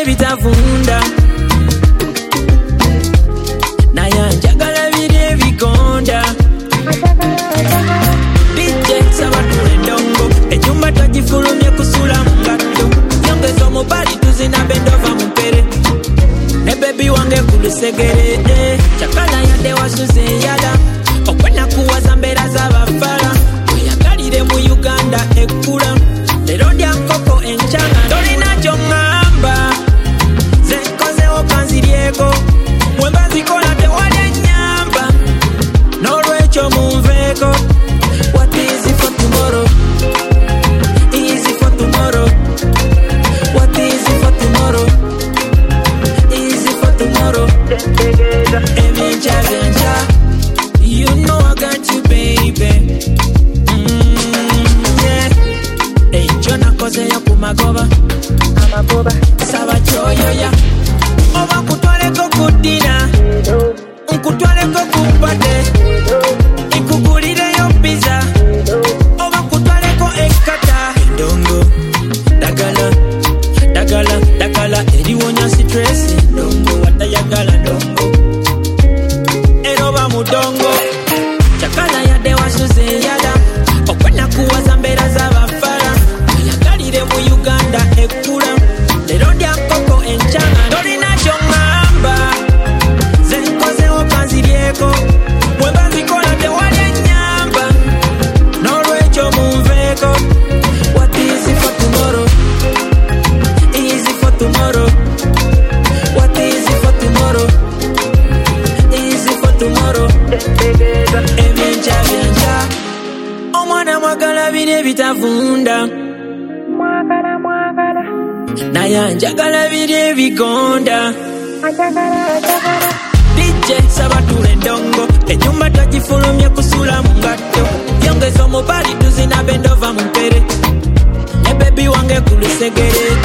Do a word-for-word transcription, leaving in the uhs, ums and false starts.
bire bitavunda naye njagala bire bigonda D J sabatule ndongo enyumba tagifulumye kusula mungatto nyongezo mubali tuzina bendova mupere ne baby wange kulusegere eh. Chakala yade wasuze yada okwena kuwaza mbera z'abafala oyagalire mu Uganda ekula lero ndya nkoko enchanga tolina kyongamba zenkozewo kanziryeko mwemba zikola tewali ennyamba n'olwekyo munveeko. What is it for tomorrow? Easy for tomorrow. What is it for tomorrow? Easy for tomorrow. Evenja, evenja. You know I got you, baby. Mm, yeah. Enjo na koze ya kumagoba. Amagoba. Saba choyo ya. Oba kutwale ko kudina. Nkutwale ko kupate. Ikugulire yo pizza. Oba kutwale ko ekata. Ndongo. Dagala. Dagala. Dagala. Eriwonya stress. Ndongo. Watayagala ndongo. Eroba mudongo. Chakala yade wasuze yada okwena kuwaza mbera z'abafala oyagalire mu Uganda ekula lero ndya nkoko enchanga tolina kyongamba zenkozewo kanziryeko mwemba zikola tewali ennyamba n'olwekyo munveeko. What is it for tomorrow? Easy for tomorrow. What is it for tomorrow? Easy for tomorrow. Evenja, evenja. Omwana mwagala bire bitavunda mwagala mwagala naye njagala bire bigonda D J sabatule ndongo enyumba tagifulumye kusula mungatto yongezo mubali tuzina bendova mumpere ne baby wange kulusegere